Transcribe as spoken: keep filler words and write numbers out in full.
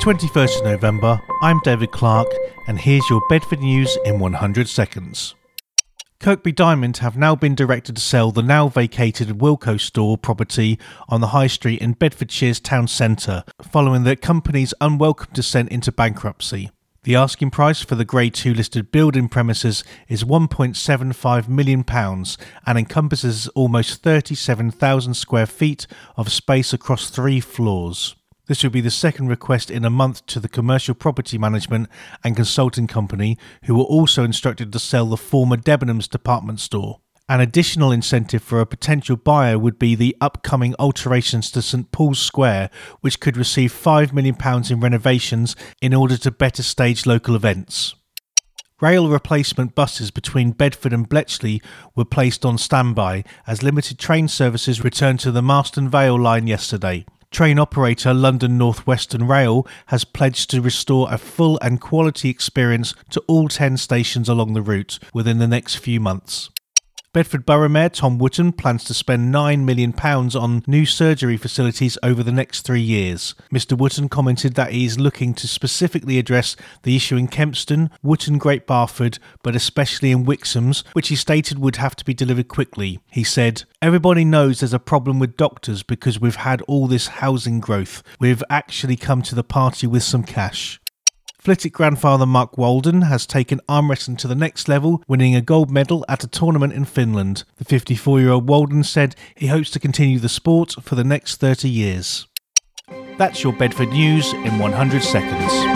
twenty-first of November, I'm David Clark, and here's your Bedford News in one hundred seconds. Kirkby Diamond have now been directed to sell the now vacated Wilko store property on the High Street in Bedfordshire's town centre, following the company's unwelcome descent into bankruptcy. The asking price for the Grade two listed building premises is one point seven five million pounds and encompasses almost thirty-seven thousand square feet of space across three floors. This will be the second request in a month to the commercial property management and consulting company, who were also instructed to sell the former Debenhams department store. An additional incentive for a potential buyer would be the upcoming alterations to St Paul's Square, which could receive five million pounds in renovations in order to better stage local events. Rail replacement buses between Bedford and Bletchley were placed on standby as limited train services returned to the Marston Vale line yesterday. Train operator London North Western Rail has pledged to restore a full and quality experience to all ten stations along the route within the next few months. Bedford Borough Mayor Tom Wootton plans to spend nine million pounds on new surgery facilities over the next three years. Mr Wootton commented that he is looking to specifically address the issue in Kempston, Wootton Great Barford, but especially in Wixham's, which he stated would have to be delivered quickly. He said, "Everybody knows there's a problem with doctors because we've had all this housing growth. We've actually come to the party with some cash." Flitwick grandfather Mark Walden has taken arm wrestling to the next level, winning a gold medal at a tournament in Finland. The fifty-four-year-old Walden said he hopes to continue the sport for the next thirty years. That's your Bedford News in one hundred seconds.